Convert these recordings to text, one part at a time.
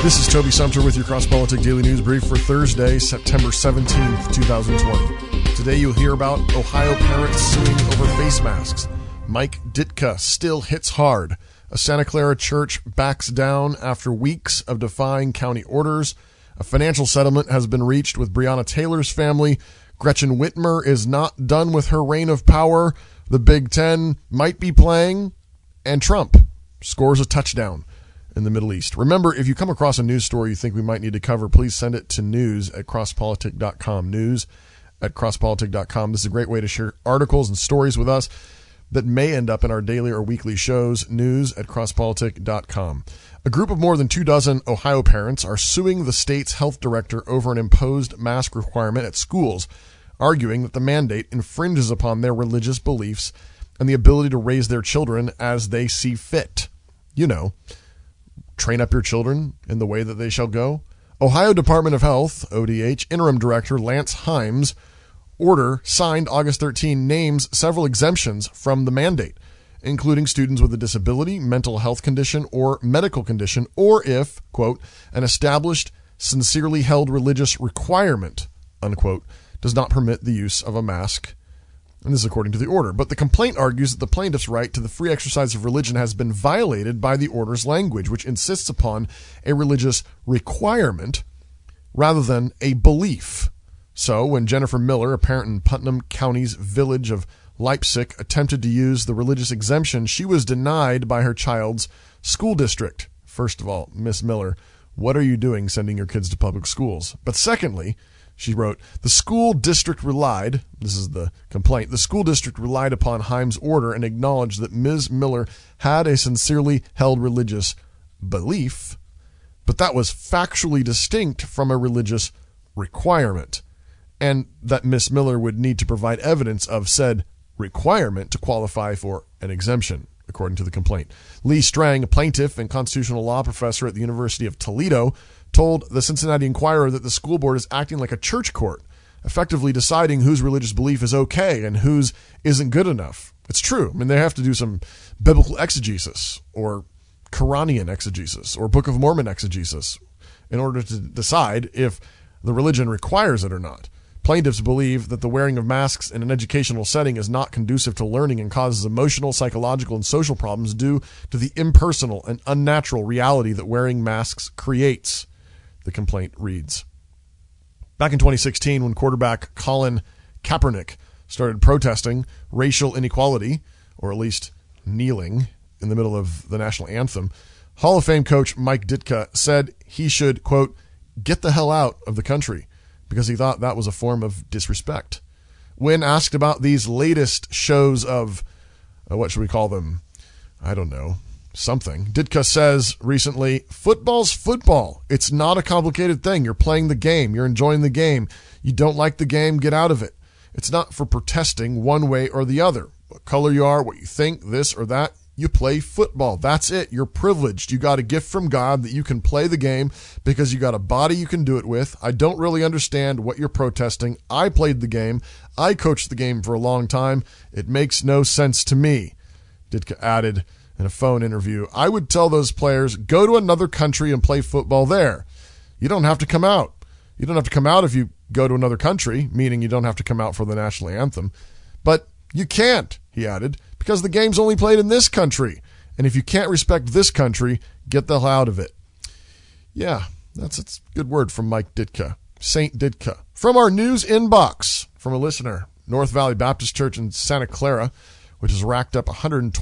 This is Toby Sumter with your Cross Politic Daily News Brief for Thursday, September 17th, 2020. Today you'll hear about Ohio parents suing over face masks. Mike Ditka still hits hard. A Santa Clara church backs down after weeks of defying county orders. A financial settlement has been reached with Breonna Taylor's family. Gretchen Whitmer is not done with her reign of power. The Big Ten might be playing. And Trump scores a touchdown in the Middle East. Remember, if you come across a news story you think we might need to cover, please send it to news@crosspolitic.com. News@crosspolitic.com. This is a great way to share articles and stories with us that may end up in our daily or weekly shows. News@crosspolitic.com. A group of more than 24 Ohio parents are suing the state's health director over an imposed mask requirement at schools, arguing that the mandate infringes upon their religious beliefs and the ability to raise their children as they see fit. You know, train up your children in the way that they shall go. Ohio Department of Health, ODH, Interim Director Lance Himes' order signed August 13 names several exemptions from the mandate, including students with a disability, mental health condition, or medical condition, or if, quote, an established, sincerely held religious requirement, unquote, does not permit the use of a mask. And this is according to the order. But the complaint argues that the plaintiff's right to the free exercise of religion has been violated by the order's language, which insists upon a religious requirement rather than a belief. So when Jennifer Miller, a parent in Putnam County's village of Leipzig, attempted to use the religious exemption, she was denied by her child's school district. First of all, Miss Miller, what are you doing sending your kids to public schools? But secondly, she wrote, the school district relied, this is the complaint, the school district relied upon Himes' order and acknowledged that Ms. Miller had a sincerely held religious belief, but that was factually distinct from a religious requirement, and that Ms. Miller would need to provide evidence of said requirement to qualify for an exemption, according to the complaint. Lee Strang, a plaintiff and constitutional law professor at the University of Toledo, told the Cincinnati Enquirer that the school board is acting like a church court, effectively deciding whose religious belief is okay and whose isn't good enough. It's true. I mean, they have to do some biblical exegesis or Quranian exegesis or Book of Mormon exegesis in order to decide if the religion requires it or not. Plaintiffs believe that the wearing of masks in an educational setting is not conducive to learning and causes emotional, psychological, and social problems due to the impersonal and unnatural reality that wearing masks creates, the complaint reads. Back in 2016, when quarterback Colin Kaepernick started protesting racial inequality, or at least kneeling in the middle of the national anthem, Hall of Fame coach Mike Ditka said he should, quote, get the hell out of the country, because he thought that was a form of disrespect. When asked about these latest shows of, what should we call them? I don't know. Something. Ditka says recently, football's football. It's not a complicated thing. You're playing the game. You're enjoying the game. You don't like the game, get out of it. It's not for protesting one way or the other. What color you are, what you think, this or that, you play football. That's it. You're privileged. You got a gift from God that you can play the game because you got a body you can do it with. I don't really understand what you're protesting. I played the game. I coached the game for a long time. It makes no sense to me. Ditka added in a phone interview, I would tell those players, go to another country and play football there. You don't have to come out. You don't have to come out if you go to another country, meaning you don't have to come out for the national anthem. But you can't, he added, because the game's only played in this country. And if you can't respect this country, get the hell out of it. Yeah, that's a good word from Mike Ditka. Saint Ditka. From our news inbox, from a listener, North Valley Baptist Church in Santa Clara, which has racked up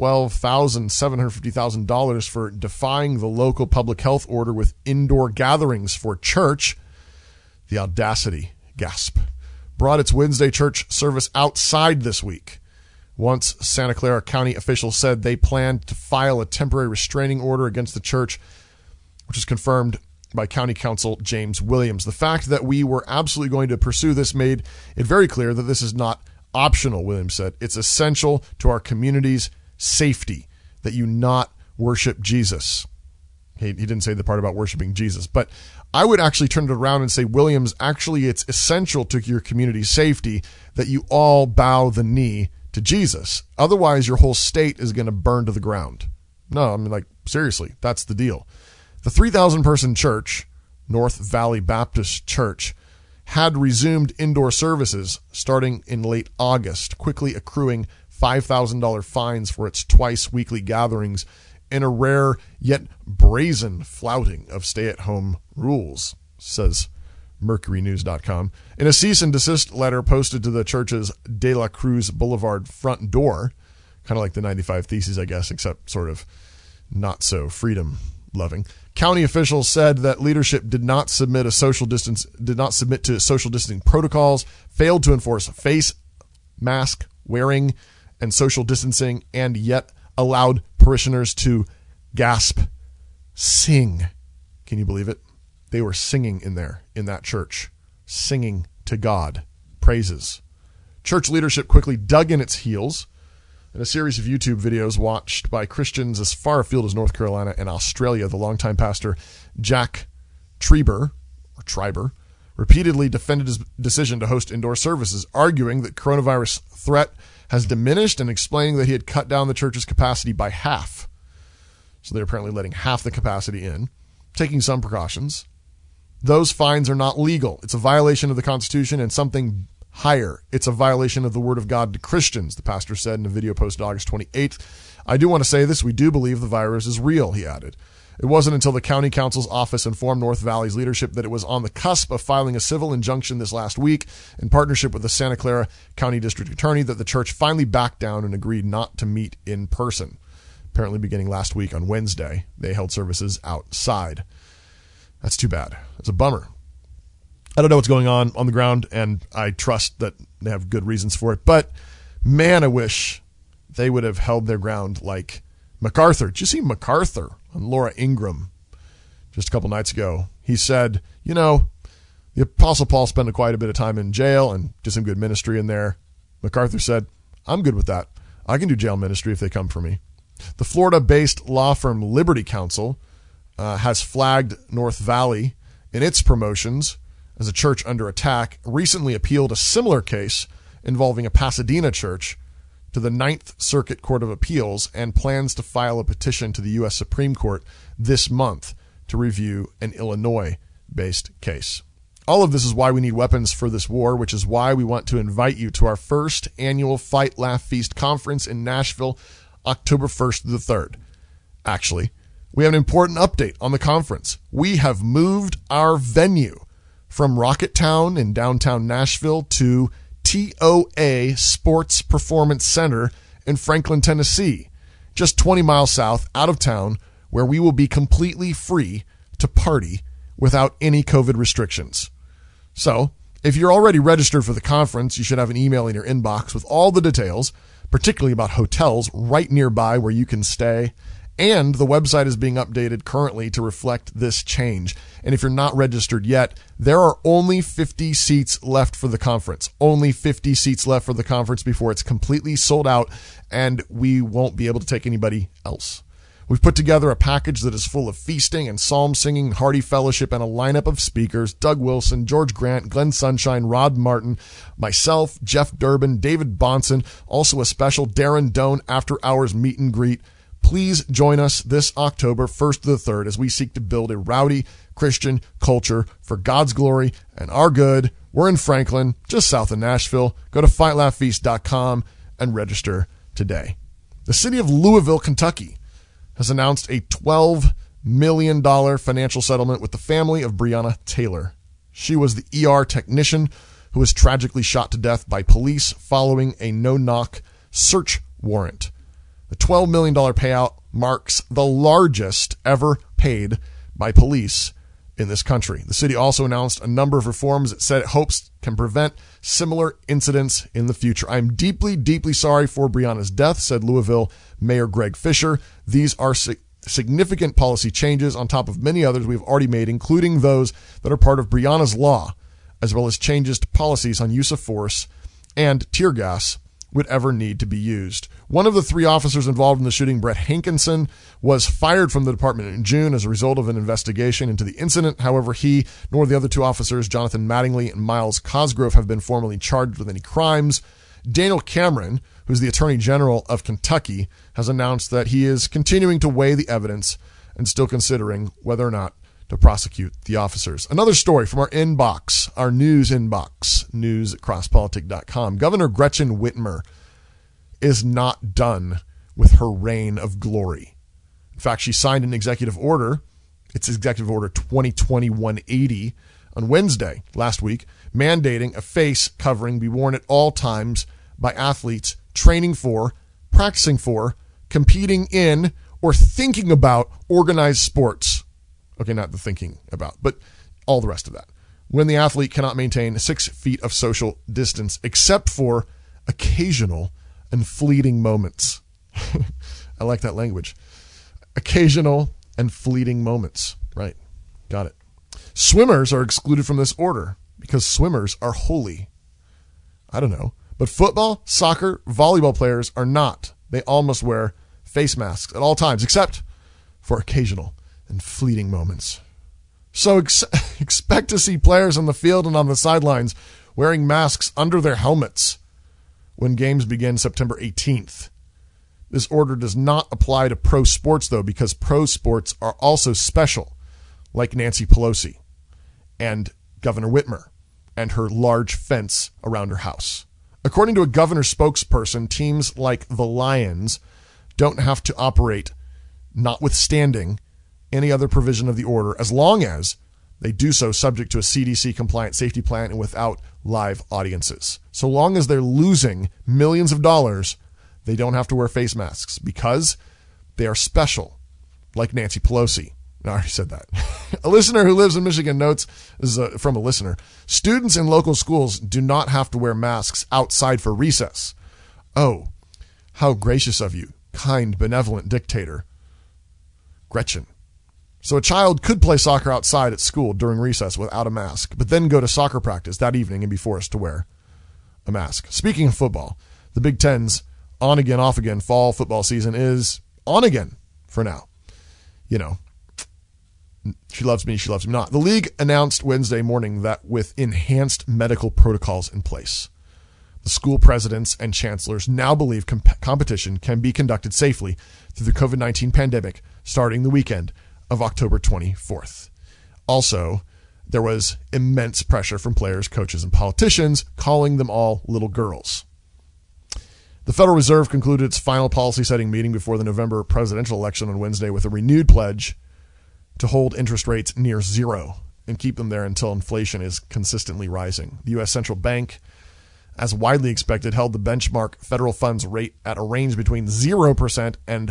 $112,750,000 for defying the local public health order with indoor gatherings for church. The audacity, gasp, brought its Wednesday church service outside this week. Once Santa Clara County officials said they planned to file a temporary restraining order against the church, which is confirmed by County Counsel James Williams. The fact that we were absolutely going to pursue this made it very clear that this is not optional, Williams said. It's essential to our community's safety that you not worship Jesus. He didn't say the part about worshiping Jesus, but I would actually turn it around and say, Williams, actually it's essential to your community's safety that you all bow the knee to Jesus. Otherwise, your whole state is going to burn to the ground. No, I mean, like, seriously, that's the deal. The 3,000-person church, North Valley Baptist Church, had resumed indoor services starting in late August, quickly accruing $5,000 fines for its twice-weekly gatherings in a rare yet brazen flouting of stay-at-home rules, says MercuryNews.com. In a cease and desist letter posted to the church's De La Cruz Boulevard front door, kind of like the 95 Theses, I guess, except sort of not so freedom-loving, county officials said that leadership did not submit to social distancing protocols, failed to enforce face mask wearing and social distancing, and yet allowed parishioners to gasp, sing. Can you believe it? They were singing in there, in that church, singing to God, praises. Church leadership quickly dug in its heels in a series of YouTube videos watched by Christians as far afield as North Carolina and Australia. The longtime pastor Jack Treiber repeatedly defended his decision to host indoor services, arguing that coronavirus threat has diminished and explaining that he had cut down the church's capacity by half. So they're apparently letting half the capacity in, taking some precautions. Those fines are not legal. It's a violation of the Constitution and something higher. It's a violation of the Word of God to Christians, the pastor said in a video posted August 28th. I do want to say this. We do believe the virus is real, he added. It wasn't until the county council's office informed North Valley's leadership that it was on the cusp of filing a civil injunction this last week in partnership with the Santa Clara County District Attorney that the church finally backed down and agreed not to meet in person. Apparently beginning last week on Wednesday, they held services outside. That's too bad. It's a bummer. I don't know what's going on the ground, and I trust that they have good reasons for it. But, man, I wish they would have held their ground like MacArthur. Did you see MacArthur on Laura Ingraham just a couple nights ago? He said, you know, the Apostle Paul spent quite a bit of time in jail and did some good ministry in there. MacArthur said, I'm good with that. I can do jail ministry if they come for me. The Florida-based law firm Liberty Counsel has flagged North Valley in its promotions as a church under attack, recently appealed a similar case involving a Pasadena church to the Ninth Circuit Court of Appeals and plans to file a petition to the U.S. Supreme Court this month to review an Illinois-based case. All of this is why we need weapons for this war, which is why we want to invite you to our first annual Fight, Laugh, Feast conference in Nashville, October 1st to the 3rd. Actually, we have an important update on the conference. We have moved our venue from Rocket Town in downtown Nashville to TOA Sports Performance Center in Franklin, Tennessee, just 20 miles south out of town, where we will be completely free to party without any COVID restrictions. So, if you're already registered for the conference, you should have an email in your inbox with all the details, particularly about hotels right nearby where you can stay. And the website is being updated currently to reflect this change. And if you're not registered yet, there are only 50 seats left for the conference. Only 50 seats left for the conference before it's completely sold out, and we won't be able to take anybody else. We've put together a package that is full of feasting and psalm singing, hearty fellowship, and a lineup of speakers: Doug Wilson, George Grant, Glenn Sunshine, Rod Martin, myself, Jeff Durbin, David Bonson, also a special Darren Doan after-hours meet and greet. Please join us this October 1st to the 3rd as we seek to build a rowdy Christian culture for God's glory and our good. We're in Franklin, just south of Nashville. Go to fightlaughfeast.com and register today. The city of Louisville, Kentucky, has announced a $12 million financial settlement with the family of Breonna Taylor. She was the ER technician who was tragically shot to death by police following a no-knock search warrant. The $12 million payout marks the largest ever paid by police in this country. The city also announced a number of reforms it said it hopes can prevent similar incidents in the future. I'm deeply, deeply sorry for Breonna's death, said Louisville Mayor Greg Fisher. These are significant policy changes on top of many others we've already made, including those that are part of Breonna's law, as well as changes to policies on use of force and tear gas would ever need to be used. One of the 3 officers involved in the shooting, Brett Hankinson, was fired from the department in June as a result of an investigation into the incident. However, he nor the other 2 officers, Jonathan Mattingly and Miles Cosgrove, have been formally charged with any crimes. Daniel Cameron, who's the Attorney General of Kentucky, has announced that he is continuing to weigh the evidence and still considering whether or not to prosecute the officers. Another story from our inbox, our news inbox, news@crosspolitic.com. Governor Gretchen Whitmer is not done with her reign of glory. In fact, she signed an executive order. It's Executive Order 2020-180 on Wednesday last week, mandating a face covering be worn at all times by athletes training for, practicing for, competing in, or thinking about organized sports. Okay, not the thinking about, but all the rest of that. When the athlete cannot maintain 6 feet of social distance, except for occasional and fleeting moments. I like that language. Occasional and fleeting moments. Right. Got it. Swimmers are excluded from this order because swimmers are holy. I don't know. But football, soccer, volleyball players are not. They all must wear face masks at all times, except for occasional and fleeting moments. So expect to see players on the field and on the sidelines wearing masks under their helmets when games begin September 18th. This order does not apply to pro sports, though, because pro sports are also special, like Nancy Pelosi and Governor Whitmer and her large fence around her house. According to a governor spokesperson, teams like the Lions don't have to operate, notwithstanding any other provision of the order, as long as they do so subject to a CDC-compliant safety plan and without live audiences. So long as they're losing millions of dollars, they don't have to wear face masks because they are special, like Nancy Pelosi. I already said that. A listener who lives in Michigan notes, this is from a listener, students in local schools do not have to wear masks outside for recess. Oh, how gracious of you, kind, benevolent dictator, Gretchen. So a child could play soccer outside at school during recess without a mask, but then go to soccer practice that evening and be forced to wear a mask. Speaking of football, the Big Ten's on again, off again fall football season is on again for now. You know, she loves me, she loves me not. The league announced Wednesday morning that with enhanced medical protocols in place, the school presidents and chancellors now believe competition can be conducted safely through the COVID-19 pandemic starting the weekend of October 24th. Also, there was immense pressure from players, coaches, and politicians, calling them all little girls. The Federal Reserve concluded its final policy-setting meeting before the November presidential election on Wednesday with a renewed pledge to hold interest rates near zero and keep them there until inflation is consistently rising. The U.S. Central Bank, as widely expected, held the benchmark federal funds rate at a range between 0% and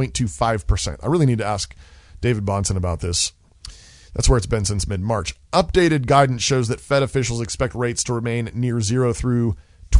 0.25%. I really need to ask David Bahnsen about this. That's where it's been since mid-March. Updated guidance shows that Fed officials expect rates to remain near zero through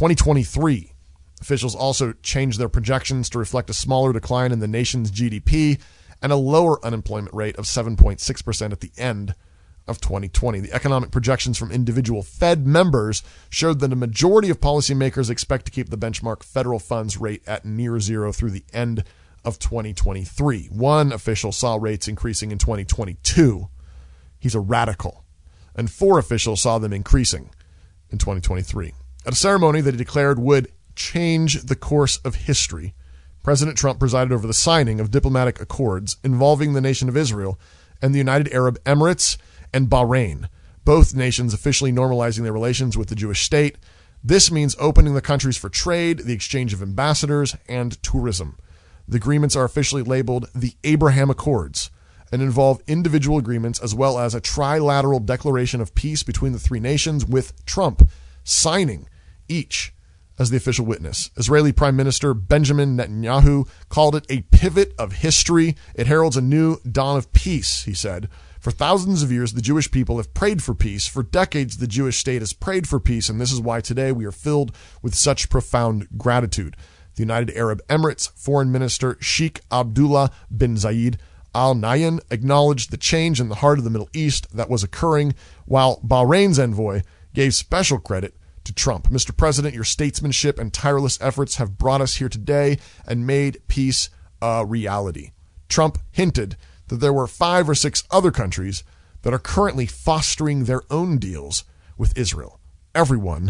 2023. Officials also changed their projections to reflect a smaller decline in the nation's GDP and a lower unemployment rate of 7.6% at the end of 2020. The economic projections from individual Fed members showed that a majority of policymakers expect to keep the benchmark federal funds rate at near zero through the end of 2023. One official saw rates increasing in 2022. He's a radical. And 4 officials saw them increasing in 2023. At a ceremony that he declared would change the course of history, President Trump presided over the signing of diplomatic accords involving the nation of Israel and the United Arab Emirates and Bahrain, both nations officially normalizing their relations with the Jewish state. This means opening the countries for trade, the exchange of ambassadors, and tourism. The agreements are officially labeled the Abraham Accords and involve individual agreements as well as a trilateral declaration of peace between the 3 nations, with Trump signing each as the official witness. Israeli Prime Minister Benjamin Netanyahu called it a pivot of history. It heralds a new dawn of peace, he said. For thousands of years, the Jewish people have prayed for peace. For decades, the Jewish state has prayed for peace, and this is why today we are filled with such profound gratitude. The United Arab Emirates Foreign Minister Sheikh Abdullah bin Zayed Al Nahyan acknowledged the change in the heart of the Middle East that was occurring, while Bahrain's envoy gave special credit to Trump. Mr. President, your statesmanship and tireless efforts have brought us here today and made peace a reality. Trump hinted that there were 5 or 6 other countries that are currently fostering their own deals with Israel. Everyone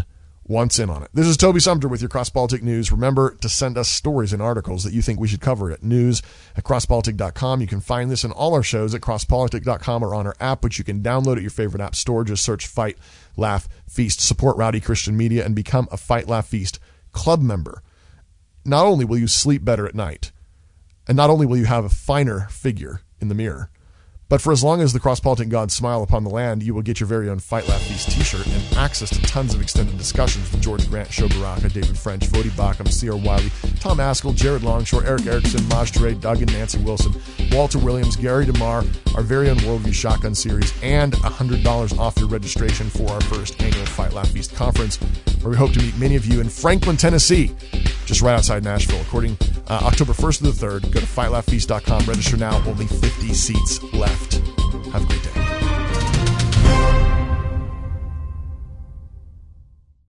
wants in on it. This is Toby Sumter with your Cross Politic News. Remember to send us stories and articles that you think we should cover at news@crosspolitic.com. You can find this in all our shows at crosspolitic.com or on our app, which you can download at your favorite app store. Just search Fight, Laugh, Feast. Support Rowdy Christian Media and become a Fight, Laugh, Feast club member. Not only will you sleep better at night, and not only will you have a finer figure in the mirror, but for as long as the cross-politic gods smile upon the land, you will get your very own Fight, Laugh, Feast t-shirt and access to tons of extended discussions with George Grant, Sho Baraka, David French, Vodi Bakum, C.R. Wiley, Tom Askell, Jared Longshore, Eric Erickson, Maj Toure, Doug and Nancy Wilson, Walter Williams, Gary DeMar, our very own Worldview Shotgun Series, and $100 off your registration for our first annual Fight, Laugh, Feast conference, where we hope to meet many of you in Franklin, Tennessee, just right outside Nashville. According October 1st to the 3rd, go to fightlaughfeast.com. Register now. Only 50 seats left. Have a great